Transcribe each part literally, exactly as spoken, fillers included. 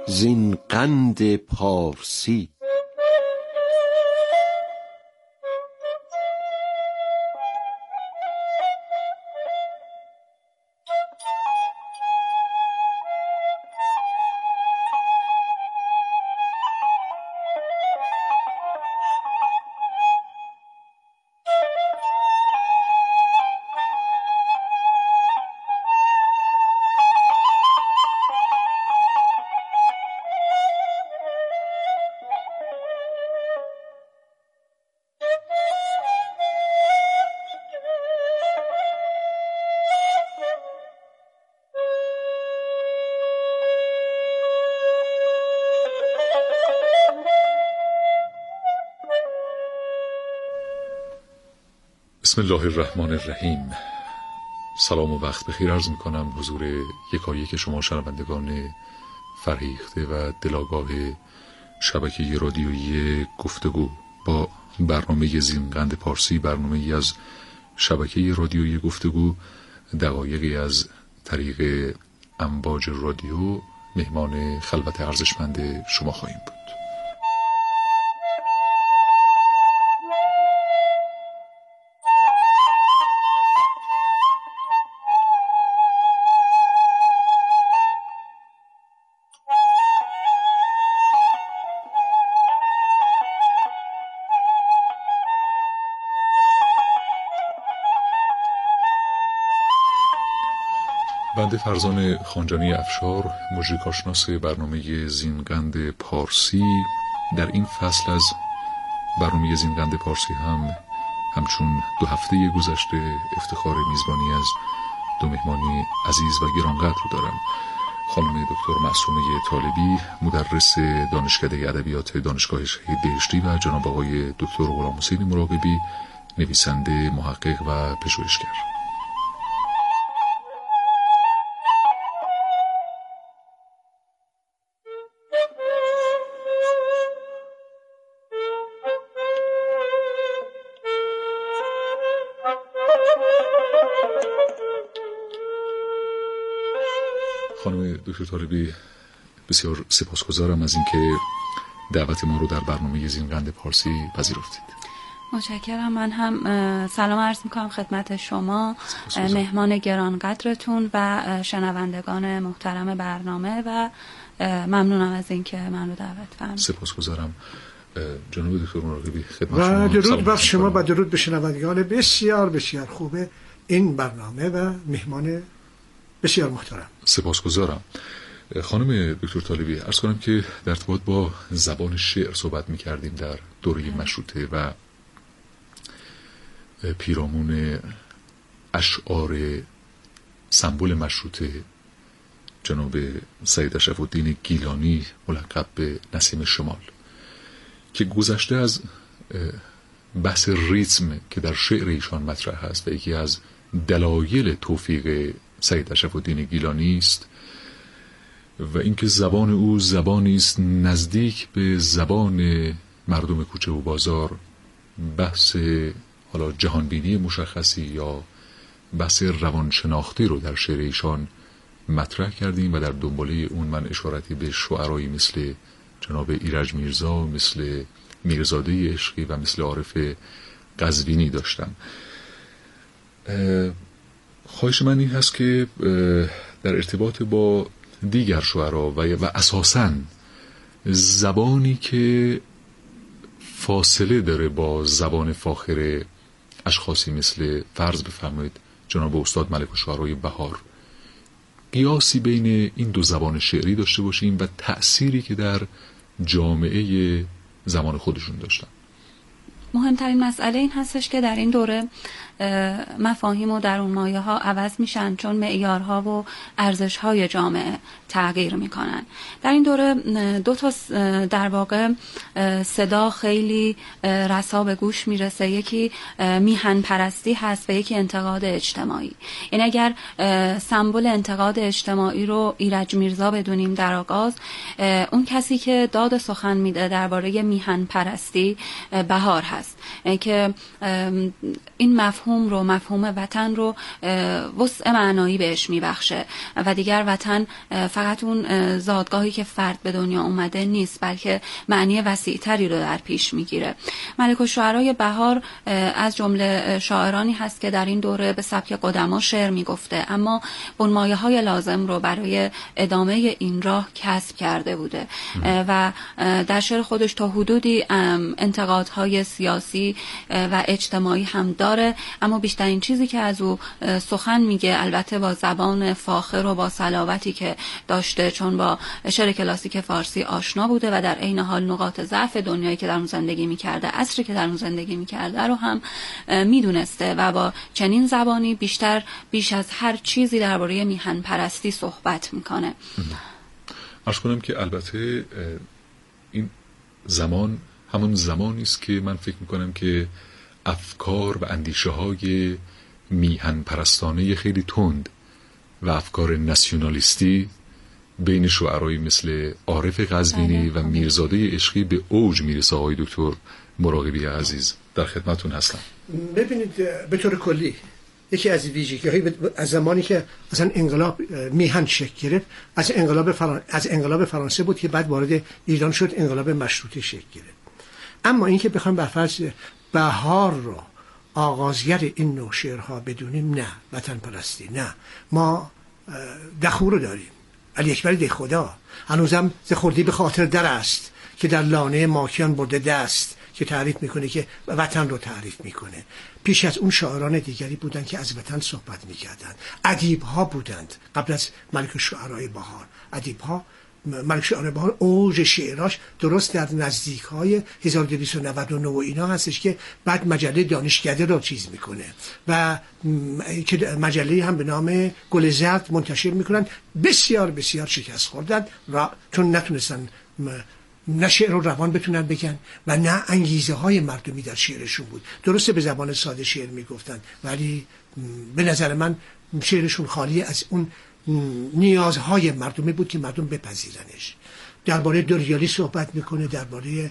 زین قند پارسی. بسم الله الرحمن الرحیم. سلام و وقت بخیر عرض می کنم حضور یکایک شما شنوندگان فرهیخته و دلاگاه شبکه رادیویی گفتگو با برنامه زین قند پارسی، برنامه ای از شبکه رادیویی گفتگو. دقایقی از طریق امواج رادیو مهمان خلوت ارزشمند شما خواهیم بود. بنده فرزان خانجانی افشار، مجری کارشناس برنامه زین قند پارسی، در این فصل از برنامه زین قند پارسی هم همچون دو هفته گذشته افتخار میزبانی از دو مهمانی عزیز و گرانقدر رو دارم. خانم دکتر معصومه طالبی، مدرس دانشکده ادبیات دانشگاه شهید بهشتی، و جناب آقای دکتر غلام حسین مراقبی، نویسنده، محقق و پژوهشگر. خانم دکتر طالبی، بسیار سپاسگزارم از اینکه دعوت ما رو در برنامه زین قند پارسی پذیرفتید. متشکرم. من هم سلام عرض میکنم خدمت شما، مهمان گرانقدرتون و شنوندگان محترم برنامه، و ممنونم از اینکه من رو دعوت فرمودید. سپاسگزارم. جناب دکتر مراقبی، خدمت و شما. درود بر شما و درود به شنوندگان بسیار بسیار خوبه این برنامه و مهمان بسیار محترم. سپاسگزارم. خانم دکتر طالبی، عرض کنم که در ارتباط با زبان شعر صحبت می‌کردیم در دوره مشروطه و پیرامون اشعار سمبل مشروطه جناب سید اشرف الدین گیلانی ملقب به نسیم شمال، که گذشته از بحث ریتم که در شعر ایشان مطرح است و یکی از دلایل توفیق سید اشرف الدین گیلانی است و اینکه زبان او زبانی است نزدیک به زبان مردم کوچه و بازار، بحث حالا جهانبینی مشخصی یا بحث روانشناختی رو در شعر ایشان مطرح کردیم و در دنباله اون من اشارتی به شعرایی مثل جناب ایرج میرزا، مثل میرزاده عشقی و مثل عارف قزوینی داشتم. خواهش من این هست که در ارتباط با دیگر شعرا و, و اساساً زبانی که فاصله داره با زبان فاخر اشخاصی مثل فرض بفرمایید جناب استاد ملک الشعرای بهار، قیاسی بین این دو زبان شعری داشته باشیم و تأثیری که در جامعه زمان خودشون داشتن. مهمترین مسئله این هستش که در این دوره مفاهیم و درون مایه ها عوض میشن، چون معیارها و ارزش های جامعه تغییر میکنن. در این دوره دو تا در واقع صدا خیلی رسا به گوش میرسه، یکی میهن پرستی هست و یکی انتقاد اجتماعی. این اگر سمبل انتقاد اجتماعی رو ایرج میرزا بدونیم در آغاز، اون کسی که داد سخن میده درباره میهن پرستی بهار هست. هست که این مفهوم رو مفهوم وطن رو وسع معنایی بهش میبخشه و دیگر وطن فقط اون زادگاهی که فرد به دنیا اومده نیست، بلکه معنی وسیع‌تری رو در پیش میگیره. ملک الشعرای بهار از جمله شاعرانی هست که در این دوره به سبک قدما شعر میگفته، اما بنمایه‌های لازم رو برای ادامه این راه کسب کرده بوده و در شعر خودش تا حدودی انتقادهای سیاسی و اجتماعی هم داره، اما بیشترین چیزی که از او سخن میگه، البته با زبان فاخر و با صلابتی که داشته، چون با شعر کلاسیک فارسی آشنا بوده و در عین حال نقاط ضعف دنیایی که در اون زندگی میکرده، عصری که در اون زندگی میکرده رو هم میدونسته و با چنین زبانی بیشتر بیش از هر چیزی درباره میهن پرستی صحبت میکنه. عرض کنم که البته این زمان همون زمانی است که من فکر میکنم که افکار و اندیشه های میهن پرستانه خیلی تند و افکار ناسیونالیستی بین شعرایی مثل عارف قزوینی و میرزاده عشقی به اوج میرسه. آقای دکتر مراقبی عزیز، در خدمتون هستم. ببینید به طور کلی یکی از ویژگی‌های از زمانی که اصلا انقلاب میهن شکل گرفت از انقلاب فران... از انقلاب فرانسه بود که بعد وارد ایران شد، انقلاب مشروطه شکل گرفت. اما اینکه بخوایم بر فرض بهار رو آغازگر این نوع شعرها بدونیم، نه. وطن پرستی نه. ما دخو رو داریم، علی اکبر ده خدا هنوزم ز خردی به خاطر در است که در لانه ماکیان برده دست، که تعریف میکنه که وطن رو تعریف میکنه. پیش از اون شاعران دیگری بودند که از وطن صحبت میکردند. ادیب ها بودند قبل از ملک الشعرای بهار. ادیب ها، ملک الشعرای بهار اوج شعراش درست در نزدیک های هزار و دویست و نود و نه و اینا هستش که بعد مجله دانشکده رو چیز میکنه و که مجله هم به نام گل زرد منتشر میکنن. بسیار بسیار شکست خوردن را چون نتونستن نه شعر رو روان بتونن بگن و نه انگیزه های مردمی در شعرشون بود. درسته به زبان ساده شعر میگفتن، ولی به نظر من شعرشون خالی از اون نیازهای مردمی بود که مردم بپذیرنش. درباره دوریالی صحبت میکنه، درباره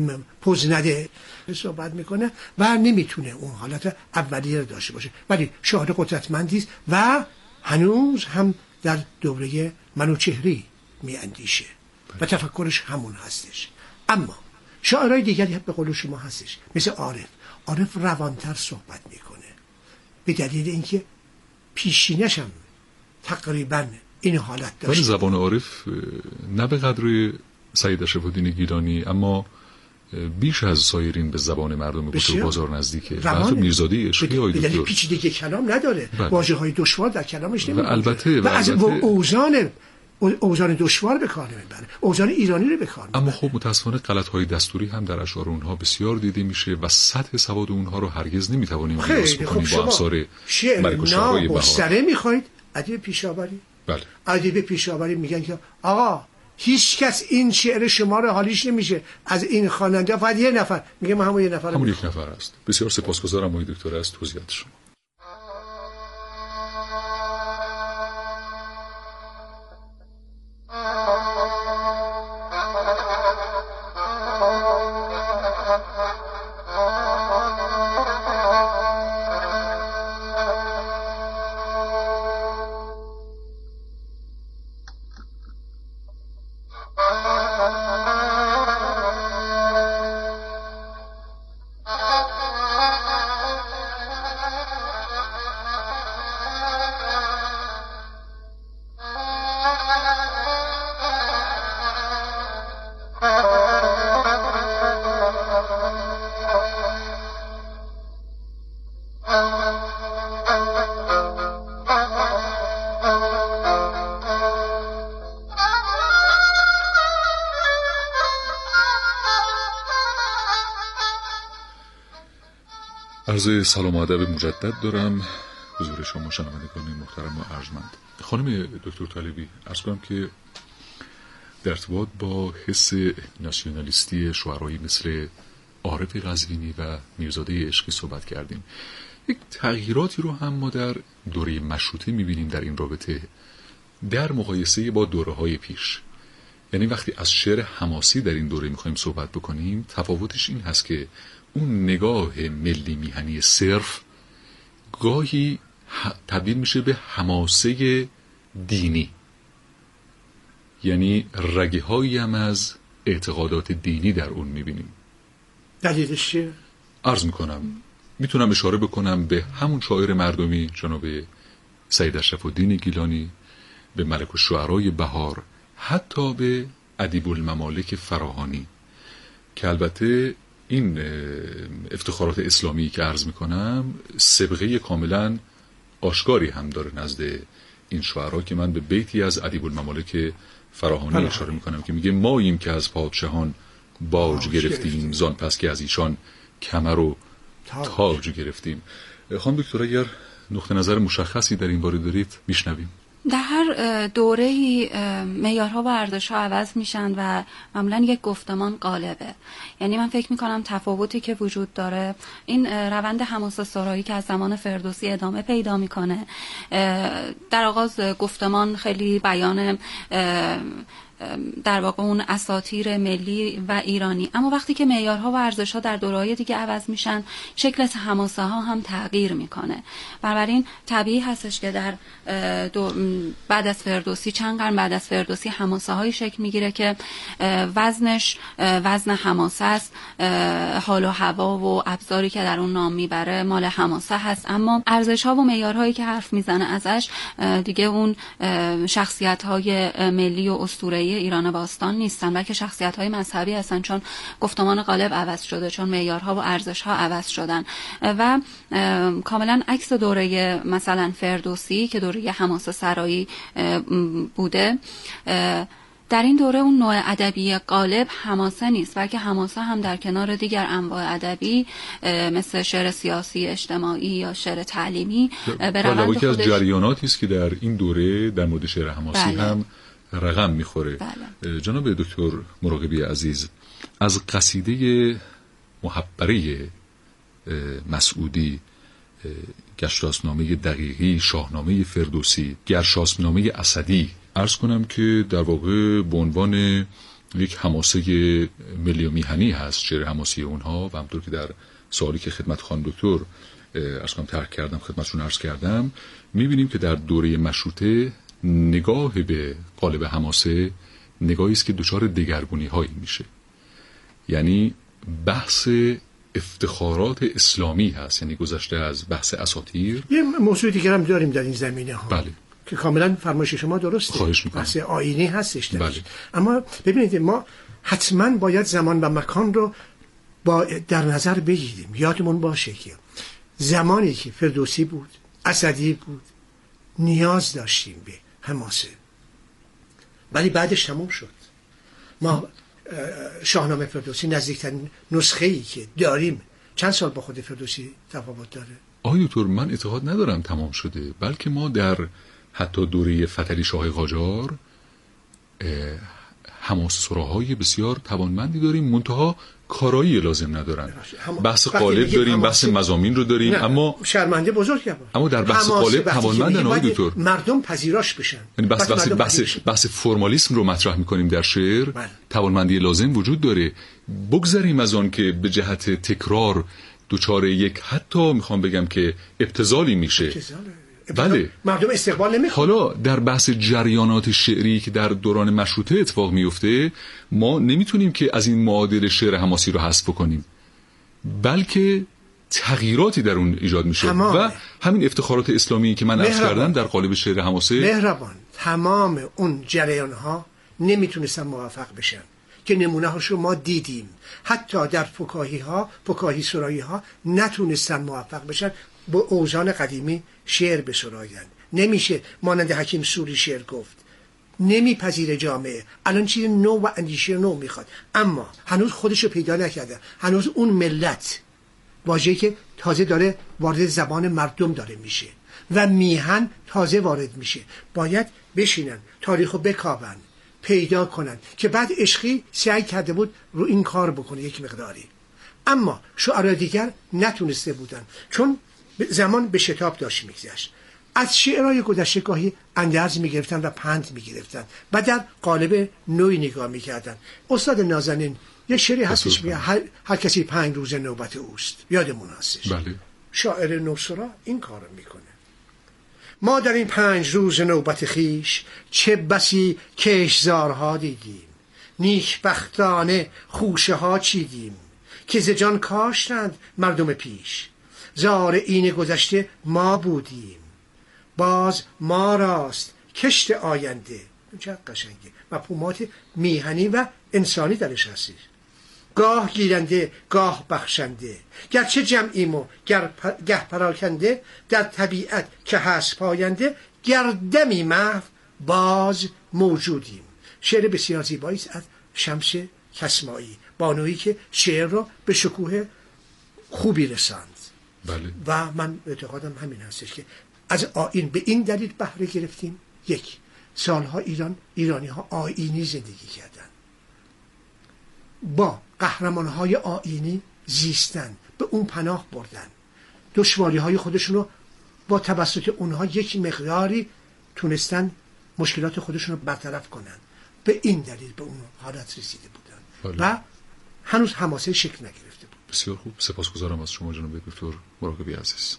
پوزنده صحبت میکنه و نمیتونه اون حالت اولیه رو داشته باشه، ولی شاعر قدرتمندی است و هنوز هم در دوره منوچهری میاندیشه و تفکرش همون هستش. اما شاعرای دیگری به قول شما هستش مثل عارف. عارف روانتر صحبت میکنه به دلیل اینکه پیشینش هم تقریبا این حالت داشت. ولی زبان عارف نه به قدر سید اشرف الدین گیلانی اما بیش از سایرین به زبان مردم گفت بازار نزدیکه. و حتی میرزاده عشقی های دکتر پیچیدگی کلام نداره، واژه های دشوار در کلامش نمیگه و البته و از اوزان اوزان دشوار به کار نمیبره، اوزان ایرانی رو به کار میبره. اما خب متاسفانه غلط‌های دستوری هم در اشعار اونها بسیار دیده میشه و سطح سواد اونها رو هرگز نمیتوانیم قیاس بکنیم با افسار ملک الشعرای بهار. شعر میخواید ادیب پیشاوری؟ بله. ادیب پیشاوری میگن که آقا هیچ کس این شعر شما رو حالیش نمیشه، از این خواننده فقط یه نفر میگه من همون یه نفر همون یک نفر است. بسیار سپاسگزارم آقای دکتر از توضیحات شما. عرض سلام و ادب مجدد دارم حضور شما شنوندگان محترم و ارجمند. خانم دکتر طالبی، عرض کنم که در ارتباط با حس ناسیونالیستی شعرایی مثل عارف قزوینی و میرزاده عشقی صحبت کردیم. یک تغییراتی رو هم ما در دوره مشروطه میبینیم در این رابطه در مقایسه با دوره‌های پیش. یعنی وقتی از شعر حماسی در این دوره میخوایم صحبت بکنیم، تفاوتش این هست که اون نگاه ملی میهنی صرف گاهی تبدیل میشه به حماسه دینی، یعنی رگه هایی هم از اعتقادات دینی در اون میبینیم. دلیلش چیه؟ عرض میکنم، میتونم اشاره بکنم به همون شاعر مردمی جناب سید اشرف الدین گیلانی، به ملک الشعرای بهار، حتی به ادیب الممالک فراهانی، که البته این افتخارات اسلامی که عرض میکنم سابقه کاملا آشکاری هم داره نزد این شعرا، که من به بیتی از ادیب الممالک فراهانی اشاره میکنم که میگه ماییم که از پادشاهان باج گرفتیم، زان پس که از ایشان کمر و تاج گرفتیم. خانم دکتر اگر نقطه نظر مشخصی در این باره دارید میشنویم. در هر دوره‌ای معیارها و ارزش‌ها عوض میشن و معمولاً یک گفتمان غالبه. یعنی من فکر میکنم تفاوتی که وجود داره این روند حماسه سرایی که از زمان فردوسی ادامه پیدا میکنه. در آغاز گفتمان خیلی بیان در واقع اون اساطیر ملی و ایرانی، اما وقتی که معیارها و ارزش‌ها در دوره‌های دیگه عوض میشن شکل حماسه ها هم تغییر میکنه. بنابراین طبیعی هستش که در بعد از فردوسی، چند قرن بعد از فردوسی، حماسه هایی شکل میگیره که وزنش وزن حماسه است، حال و هوا و ابزاری که در اون نام میبره مال حماسه هست، اما ارزش‌ها و معیارهایی که حرف میزنه ازش دیگه اون شخصیت‌های ملی و اسطوره‌ای ایران باستان نیستن، بلکه شخصیت‌های مذهبی هستن، چون گفتمان غالب عوض شده، چون معیارها و ارزش‌ها عوض شدن و کاملا عکس دوره مثلا فردوسی که دوره حماسه سرایی بوده. در این دوره اون نوع ادبی غالب حماسه نیست، بلکه حماسه هم در کنار دیگر انواع ادبی مثل شعر سیاسی، اجتماعی یا شعر تعلیمی به روند خودش از جریاناتی است که در این دوره در مورد شعر حماسی بله. هم رقم میخوره. بله. جناب دکتر مراقبی عزیز، از قصیده محبره مسعودی، گشتاسنامه دقیقی، شاهنامه فردوسی، گرشاسبنامه اسدی، عرض کنم که در واقع به عنوان یک حماسه ملی و میهنی هست شعر حماسی اونها، و همطور که در سوالی که خدمت خانم دکتر عرض کنم طرح کردم خدمتشون عرض کردم، میبینیم که در دوره مشروطه نگاه به قالب حماسه نگاهی است که دچار دگرگونی هایی میشه. یعنی بحث افتخارات اسلامی هست، یعنی گذشته از بحث اساطیر. یه موضوع دیگر هم داریم در این زمینه ها بله. که کاملا فرمایش شما درسته، خواهش میکنم. بحث آیینی هستش درش. بله. اما ببینید ما حتما باید زمان و مکان رو با در نظر بگیریم. یادمون باشه که زمانی که فردوسی بود، اسدی بود، نیاز داشتیم به حماسه، ولی بعدش تموم شد. ما شاهنامه فردوسی نزدیکترین نسخه‌ای که داریم چند سال با خود فردوسی تفاوت داره. آقای دکتر، من اعتقاد ندارم تمام شده، بلکه ما در حتی دوره فتحعلی شاه قاجار حماسه سراهای بسیار توانمندی داریم، منتها کارایی لازم ندارن. بحث قالب داریم، بحث مضامین رو داریم، اما شرمنده بزرگ هم. اما در بحث قالب توانمندن آقای دکتر. مردم پذیراش بشن. یعنی بحث بحث بحث, بحث فرمالیسم رو مطرح می‌کنیم در شعر. بله. توانمندی لازم وجود داره. بگذاریم از آن که به جهت تکرار دوچاره یک حتی میخوام بگم که ابتذالی میشه. ابتزاله. بله. مردم استقبال نمی‌کنن. حالا در بحث جریانات شعری که در دوران مشروطه اتفاق میفته، ما نمیتونیم که از این معادل شعر حماسی رو حذف کنیم، بلکه تغییراتی در اون ایجاد میشه تمام. و همین افتخارات اسلامی که من عرض کردم در قالب شعر حماسه، مهربان تمام اون جریان‌ها نمیتونستن موفق بشن که نمونه هاشو ما دیدیم. حتی در فکاهی ها، فکاهی سرایی ها نتونستن موفق بشن با اوزان قدیمی شعر بسراین. نمیشه مانند حکیم سوری شعر گفت، نمیپذیر جامعه. الان چیز نو و اندیشه نو میخواد، اما هنوز خودشو پیدا نکرده. هنوز اون ملت واژه‌ای که تازه داره وارد زبان مردم داره میشه و میهن تازه وارد میشه. باید بشینن تاریخو بکاون، پیدا کنن که بعد عشقی سعی کرده بود رو این کار بکنه یک مقداری، اما شعرای دیگر نتونسته بودن چون زمان به شتاب داشت میگذشت. از شعرهای گذشته گاهی اندرز میگرفتن و پند میگرفتن و در قالب نوعی نگاه میکردن. استاد نازنین یه شعری هستش میگه هر, هر کسی پنج روز نوبت اوست، یادمون هستش. بله. شاعر نوسرا این کارو میکنه. ما در این پنج روز نوبت خیش چه بسی کشزارها دیدیم، نیکبختانه خوشه ها چیدیم، که ز جان کاشتند مردم پیش، زار این گذشته ما بودیم، باز ما راست کشت آینده. چه قشنگه، مفهومات میهنی و انسانی درش هستش. گاه گیرنده گاه بخشنده، گرچه جمعیم و گر گه پراکنده، در طبیعت که هست پاینده، گردمی محو باز موجودیم. شعر بسیار زیبایی است از شمس کسمایی، بانویی که شعر رو به شکوه خوبی رساند. بله. و من اعتقادم همین هستش که از آیین به این دلیل بهره گرفتیم. یک، سالها ایران ایرانی ها آیینی زندگی کردن، با قهرمان های آیینی زیستن، به اون پناه بردن، دشواری های خودشون رو با توسط اونها یک مقداری تونستن مشکلات خودشون رو برطرف کنن. به این دلیل به اون حالت رسیده بودن. بله. و هنوز حماسه شکل نگرفته بود. بسیار خوب، سپاسگزارم از شما جناب دکتر مراقبی عزیز.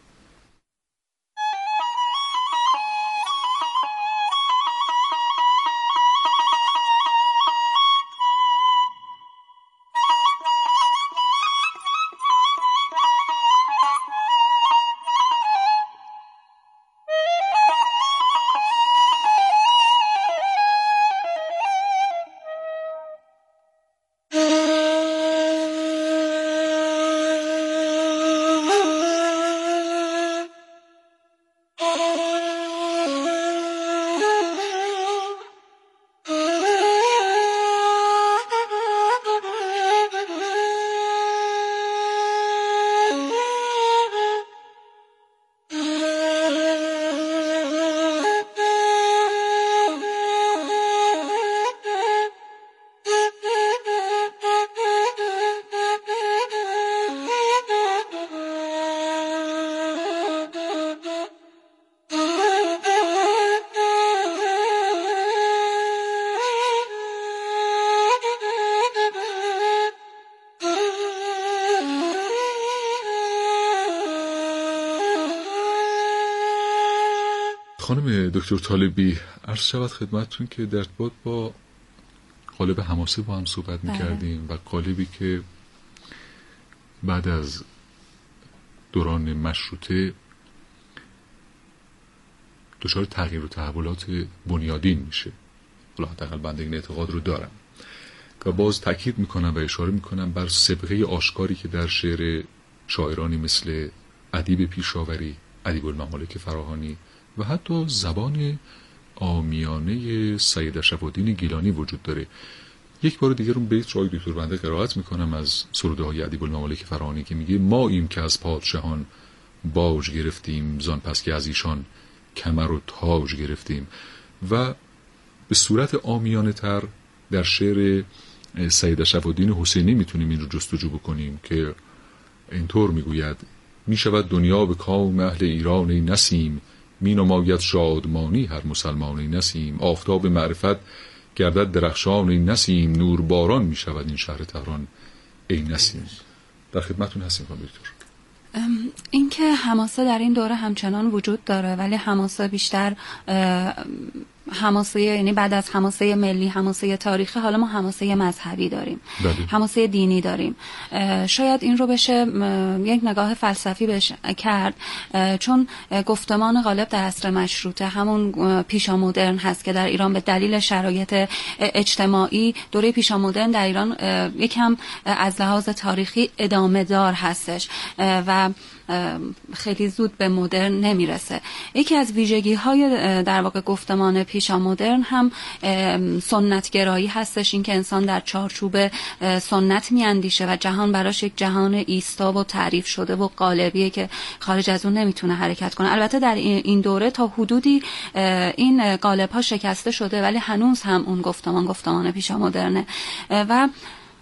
خانم دکتر طالبی، عرض شود خدمتتون که در ارتباط با قالب حماسه با هم صحبت می‌کردیم و قالبی که بعد از دوران مشروطه دچار تغییر و تحولات بنیادین میشه. حالا حداقل بنده این اعتقاد رو دارم و باز تاکید میکنم و اشاره میکنم بر سابقه آشکاری که در شعر شاعرانی مثل ادیب پیشاوری، ادیب الممالک فراهانی و حتی زبان عامیانه سید اشرف الدین گیلانی وجود داره. یک بار دیگر اون بیت رو دکتر بنده قرائت میکنم از سروده های ادیب الممالک فراهانی که میگه: ما ایم که از پادشاهان باج گرفتیم، زان پس که از ایشان کمر و تاج گرفتیم. و به صورت عامیانه تر در شعر سید اشرف الدین حسینی میتونیم این رو جستجو بکنیم که اینطور میگوید: میشود دنیا به کام اهل ایران ای نسیم، می نماید شادمانی هر مسلمان ای نسیم، آفتاب معرفت گردد درخشان ای نسیم، نور باران می شود این شهر تهران ای نسیم. در خدمتون هستیم خانم دکتر. این که حماسه در این دوره همچنان وجود داره، ولی حماسه بیشتر حماسه، یعنی بعد از حماسه ملی، حماسه تاریخی، حالا ما حماسه مذهبی داریم. بله. حماسه دینی داریم. شاید این رو بشه یک نگاه فلسفی بشه کرد، چون گفتمان غالب در عصر مشروطه همون پیشا مدرن هست که در ایران به دلیل شرایط اجتماعی دوره پیشا مدرن در ایران یکم از لحاظ تاریخی ادامه دار هستش و خیلی زود به مدرن نمیرسه. یکی از ویژگی های در واقع گفتمان پیشا مدرن هم سنت گرایی هستش، این که انسان در چارچوب سنت میاندیشه و جهان براش یک جهان ایستا و تعریف شده و قالبیه که خارج از اون نمیتونه حرکت کنه. البته در این دوره تا حدودی این قالب ها شکسته شده، ولی هنوز هم اون گفتمان گفتمان پیشا مدرنه و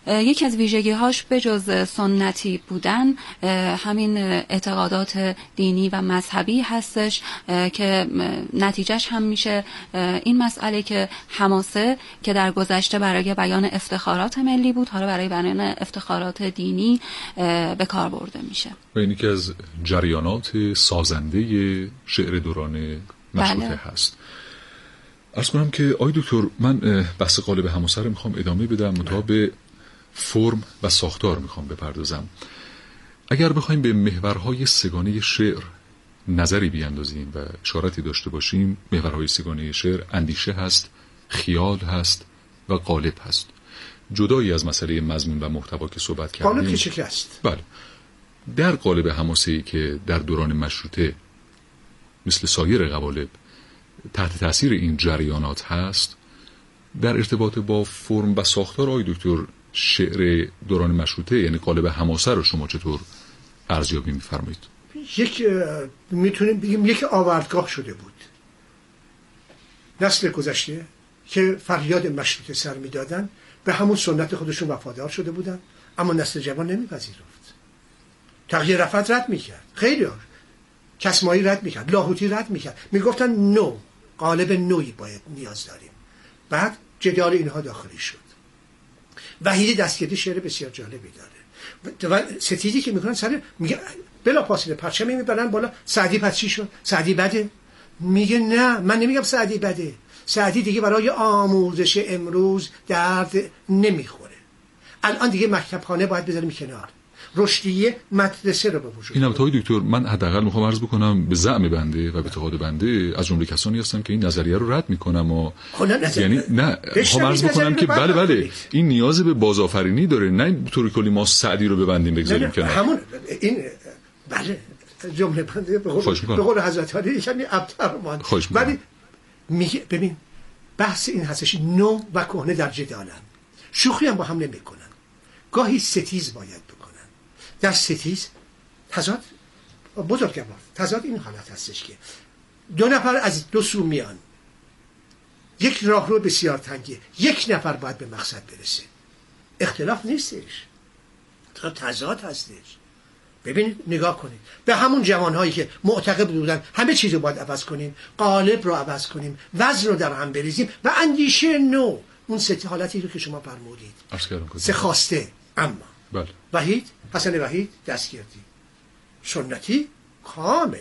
یکی از ویژگی‌هاش به جز سنتی بودن همین اعتقادات دینی و مذهبی هستش که نتیجهش هم میشه این مسئله که حماسه که در گذشته برای بیان افتخارات ملی بود، حالا برای بیان افتخارات دینی به کار برده میشه. و این یکی از جریانات سازنده شعر دوران مشروطه بله. هست. عرض کنم که آی دکتر، من بحث قالب حماسه رو میخوام ادامه بدم، منتها به فرم و ساختار میخوام بپردازم. اگر بخوایم به محورهای سگانه شعر نظری بیاندازیم و اشارتی داشته باشیم، محورهای سگانه شعر اندیشه هست، خیال هست و قالب هست. جدایی از مسئله مضمون و محتوا که صحبت کردیم، قالب که شکست. بله. در قالب حماسه‌ای که در دوران مشروطه مثل سایر قوالب تحت تاثیر این جریانات هست، در ارتباط با فرم و ساختار آقای دکتر شعر دوران مشروطه یعنی قالب حماسه رو شما چطور ارزیابی می‌فرمایید؟ یک میتونیم بگیم یک آوردگاه شده بود. نسل گذشته که فریاد مشروطه سر میدادن به همون سنت خودشون وفادار شده بودن، اما نسل جوان نمیپذیرفت. تغییر رفت رد میکرد، خیلی ها کسمایی رد میکرد، لاهوتی رد میکرد، میگفتن نو، قالب نوی باید نیاز داریم. بعد جدال اینها داخلی شد. وحید دستگیری شعر بسیار جالبی داره و ستیزی که میکنن سر میگه بلا فاصله پرچمی میبرن بالا، سعدی پس چی شد؟ سعدی بده؟ میگه نه، من نمیگم سعدی بده، سعدی دیگه برای آموزش امروز درد نمیخوره. الان دیگه مکتبخانه باید بذاریم کنار، رشدیه مدرسه رو به وجود. این البته دکتر من حداقل میخوام عرض بکنم به زعم بنده و به اعتقاد بنده از جمله کسانی هستم که این نظریه رو رد میکنم و یعنی نه میخوام عرض بکنم که بله بله این نیاز به بازآفرینی داره، نه به طور کلی ما سعدی رو ببندیم بگذاریم کنار. همون این بله جمله بنده به قول به قول حضرت علی یعنی ابتر مان. ولی میگه ببین بحث این هستش نو و کهنه در جدالن، شوخی هم با هم نمیکنن، گاهی ستیز باید بکنن. در ستیز تضاد بزرگوار، تضاد این حالت هستش که دو نفر از دو سو میان، یک راهرو بسیار تنگه، یک نفر باید به مقصد برسه، اختلاف نیستش، تضاد هستش. ببینید نگاه کنید به همون جوانهایی که معتقد بودن همه چیز رو باید عوض کنیم، قالب رو عوض کنیم، وزن رو در هم بریزیم و اندیشه نو، اون سه حالتی رو که شما فرمودید سه خواسته. اما بله. وحید حسن وحید دستگیردی سنتی کاملا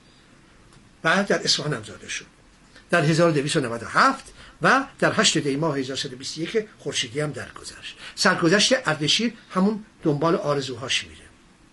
بعد در اصفهان هم زاده شد در هزار و دویست و نود و هفت و در هشت دی ماه هزار و سیصد و بیست و یک خورشیدی هم درگذشت. سرگذشت اردشیر همون دنبال آرزوهاش میره.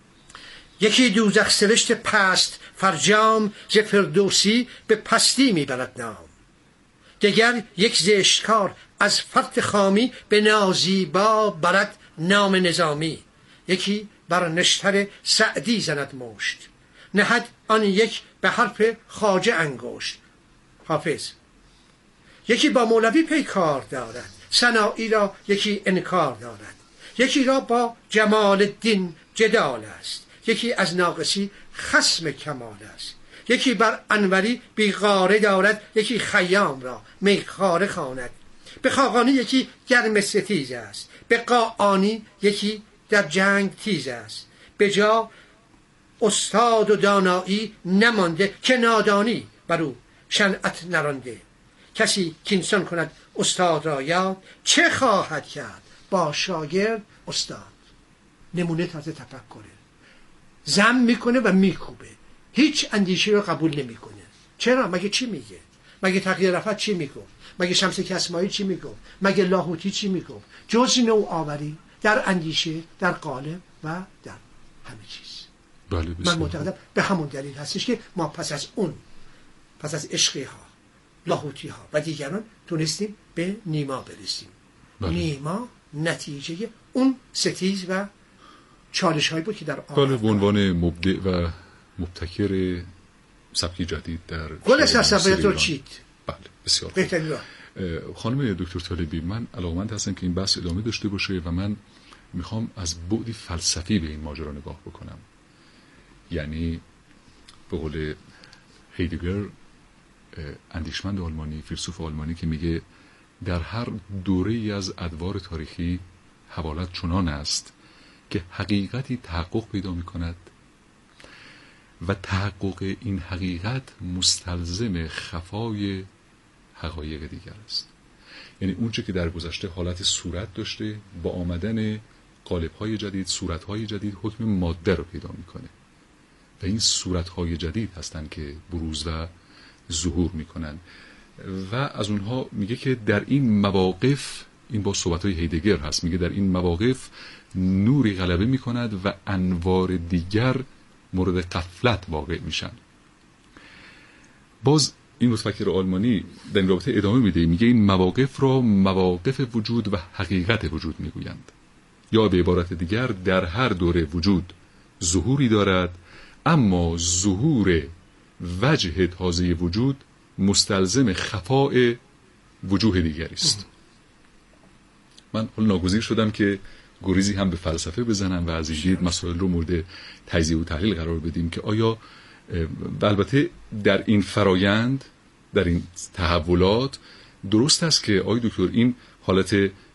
یکی دوزخ سرشت پست فرجام ز فردوسی به پستی میبرد نام، دگر یک زشتکار از فرط خامی به نازیبا برد نام نظامی، یکی بر نشتر سعدی زند مشت، نهد آن یک به حرف خواجه انگشت. حافظ یکی با مولوی پیکار دارد، سنایی را یکی انکار دارد، یکی را با جمال الدین جدال است، یکی از ناقصی خصم کمال است، یکی بر انوری بیغاره دارد، یکی خیام را میخاره خواند، به خاقانی یکی گرم ستیز است، به قاآنی یکی در جنگ تیز است، به جا استاد و دانایی نمانده که نادانی برو شنعت نرانده، کسی کینسان کند استاد را یاد، چه خواهد کرد با شاگرد استاد. نمونه طرز تفکره، زم میکنه و میکوبه، هیچ اندیشه رو قبول نمیکنه. چرا؟ مگه چی میگه؟ مگه تغییر رفت چی میگفت؟ مگه شمس کسمایی چی میگفت؟ مگه لاهوتی چی میگفت؟ جز نوآوری در اندیشه، در قالب و در همه چیز. بله من معتقدم به همون دلیل هستش که ما پس از اون، پس از عشقی ها، لاهوتی ها و دیگران تونستیم به نیما برسیم. بله. نیما نتیجه اون ستیز و چالش هایی بود که در آن بله به عنوان مبدع و مبتکر سبکی جدید در گل سرسبزیت رو چید. بله بسیار بهترین راه. خانم دکتر طالبی، من علاقمند هستم که این بحث ادامه داشته باشه و من میخوام از بعدی فلسفی به این ماجرا نگاه بکنم. یعنی به قول هایدگر، اندیشمند آلمانی، فیلسوف آلمانی، که میگه در هر دوره‌ای از ادوار تاریخی حوالت چنان است که حقیقتی تحقق پیدا می کند و تحقق این حقیقت مستلزم خفای حقایق دیگر است. یعنی اونچه که در گذشته حالت صورت داشته، با آمدن قالب‌های جدید، صورت‌های جدید حکم ماده رو پیدا می‌کنه و این صورت‌های جدید هستن که بروز و ظهور می‌کنن و از اونها میگه که در این مواقف، این با صحبت‌های هیدگر هست، میگه در این مواقف نوری غلبه می‌کند و انوار دیگر مورد غفلت واقع میشن. باز این متفکر آلمانی در این رابطه ادامه میده، میگه این مواقف را مواقف وجود و حقیقت وجود میگویند، یا به عبارت دیگر در هر دوره وجود ظهوری دارد، اما ظهور وجه تازه وجود مستلزم خفاء وجوه دیگری است. من حالا ناگزیر شدم که گریزی هم به فلسفه بزنم و از این دید مسائل رو مورد تجزیه و تحلیل قرار بدیم که آیا البته در این فرایند، در این تحولات درست است که آقای دکتر این حالت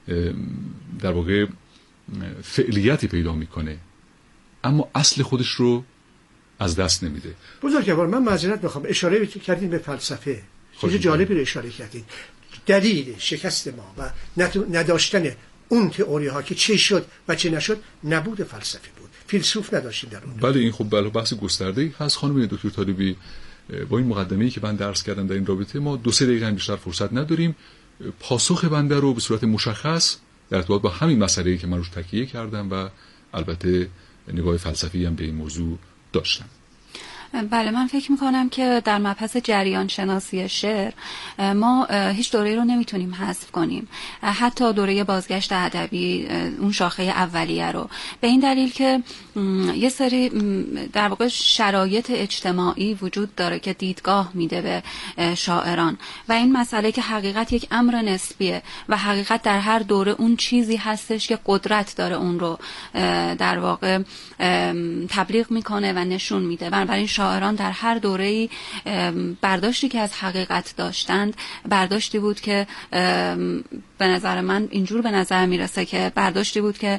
در واقع فعلیتی پیدا میکنه اما اصل خودش رو از دست نمیده. بزرگوار من معذرت میخوام، اشاره کردین به فلسفه، چیز جالبی رو اشاره کردین. دلیل شکست ما و نداشتن اون تئوری ها که چه شد و چه نشد نبود فلسفه بود، فیلسوف نداشتیم در اون. بله این خب بله بحث گسترده‌ای هست خانم دکتر طالبی. با این مقدمه‌ای که من درس کردم در این رابطه ما دو سه دقیقه بیشتر فرصت نداریم. پاسخ بنده رو به صورت مشخص در ارتباط با همین مسئله‌ای که من روش تکیه کردم و البته نگاه فلسفی هم به این موضوع داشتم. بله من فکر میکنم که در مبحث جریان شناسی شعر ما هیچ دوره رو نمیتونیم حذف کنیم، حتی دوره بازگشت ادبی، اون شاخه اولیه رو، به این دلیل که یه سری در واقع شرایط اجتماعی وجود داره که دیدگاه میده به شاعران و این مسئله که حقیقت یک امر نسبیه و حقیقت در هر دوره اون چیزی هستش که قدرت داره اون رو در واقع تبلیغ میکنه و نشون میده. بنابراین شاعران در هر دوره‌ای برداشتی که از حقیقت داشتند برداشتی بود که به نظر من اینجور به نظر میرسه که برداشتی بود که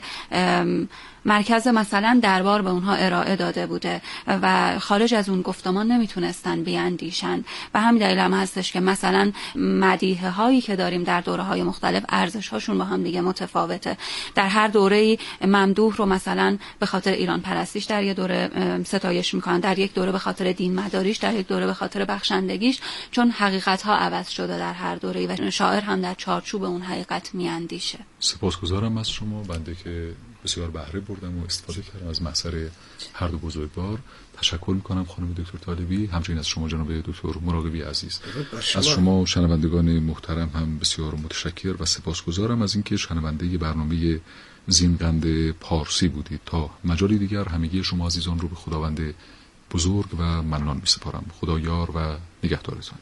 مرکز مثلا دربار به اونها ارائه داده بوده و خارج از اون گفتمان نمیتونستن بیاندیشن و همین دلیل هم هستش که مثلا مدیحه هایی که داریم در دوره های مختلف ارزش هاشون با هم دیگه متفاوته. در هر دوره‌ای ممدوح رو مثلا به خاطر ایران پرستیش در یک دوره ستایش میکنن، در یک دوره به خاطر دین مداریش، در یک دوره به خاطر بخشندگیش، چون حقیقت ها عوض شده در هر دوره‌ای و شاعر هم در چارچوب اون حقیقت میاندیشه. سپاسگزارم از شما، بنده که بسیار بهره بردم و استفاده کردم از محضر هر دو بزرگوار. تشکر میکنم خانم دکتر طالبی، همچنین از شما جناب دکتر مراقبی عزیز. از شما شنوندگان محترم هم بسیار متشکر و سپاسگزارم از اینکه شنونده برنامه زینقند پارسی بودید. تا مجالی دیگر همگی شما عزیزان رو به خداوند بزرگ و منان میسپارم. خدا یار و نگهدارتان.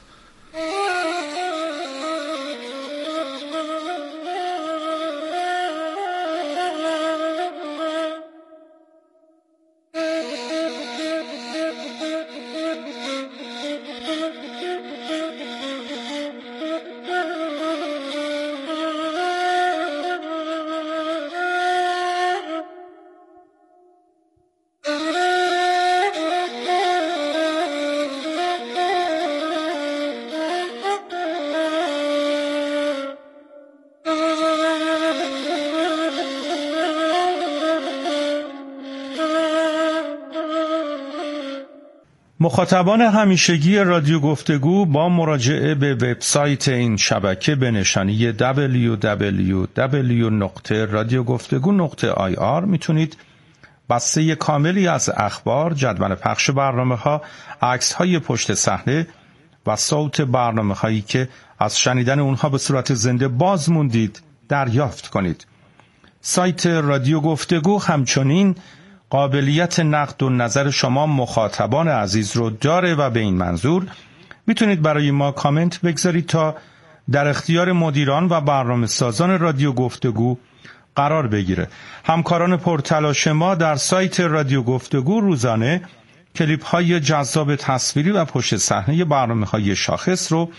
مخاطبان همیشگی رادیو گفتگو با مراجعه به وبسایت این شبکه به نشانی دبلیو دبلیو دبلیو نقطه رادیو گفتگو نقطه آی آر میتونید بسته کاملی از اخبار، جدول پخش برنامه‌ها، عکس‌های پشت صحنه و صوت برنامه‌هایی که از شنیدن اونها به صورت زنده باز موندید دریافت کنید. سایت رادیو گفتگو همچنین قابلیت نقد و نظر شما مخاطبان عزیز رو داره و به این منظور میتونید برای ما کامنت بگذارید تا در اختیار مدیران و برنامه سازان رادیو گفتگو قرار بگیره. همکاران پرتلاش ما در سایت رادیو گفتگو روزانه کلیپ های جذاب تصویری و پشت صحنه برنامه های شاخص رو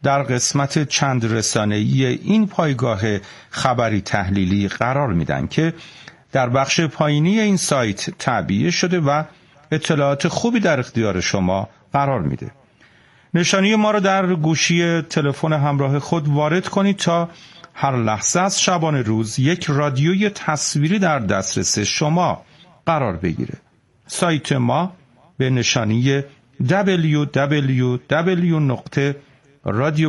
در قسمت چند رسانه‌ای این پایگاه خبری تحلیلی قرار میدن که در بخش پایینی این سایت تعبیه شده و اطلاعات خوبی در اختیار شما قرار میده. نشانی ما را در گوشی تلفن همراه خود وارد کنید تا هر لحظه از شبانه روز یک رادیوی تصویری در دسترس شما قرار بگیره. سایت ما به نشانی دبلیو دبلیو دبلیو دات رادیو